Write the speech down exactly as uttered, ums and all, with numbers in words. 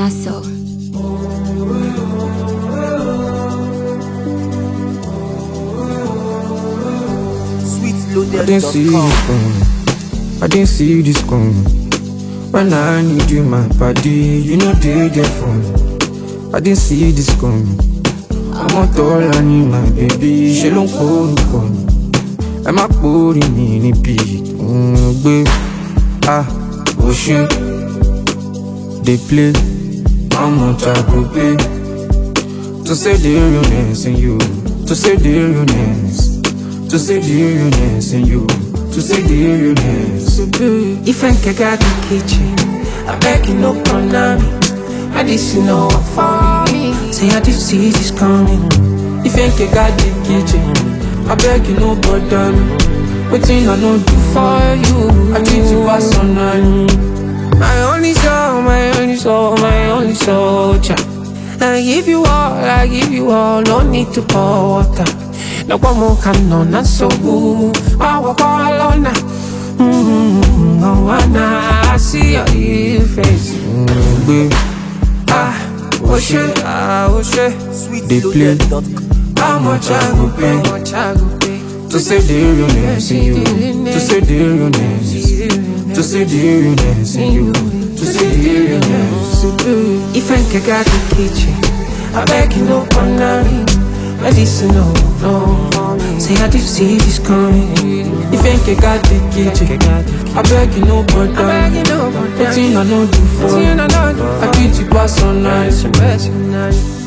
Nassau. I didn't see this coming. I didn't see this coming. When I need you, my body, you know they there for me. I didn't see this coming. I want all I need, my baby. She don't call me, call me. I'm a booty, me, beat. Mm, babe. Ah, oh shit. They play. How much I go pay to say the realness in you, to say the realness, to say the realness in you, to say the realness. If I got the kitchen, I beg you no problem. I just know for me. Say I didn't see this coming. If I got the kitchen, I beg you no bother me. Waiting I know do for you. I treat you as on my only soul, my only soul, my only soldier. I give you all, I give you all, no need to pour water. No one more can know, not so good. I walk all alone. Mmm, oh, I see your face. Mm, babe. Ah, oh shit, ah, oh shit. They play. How much I go pay? How much I go pay? To say the realness in you, to say the realness, to say the realness in you, to say the realness. If I got the kitchen, I beg you no ordinary. I listen no, no. Say I did see this coming. If I got the kitchen, I beg you no bother. Nothing I know do for. I treat you pass on nice.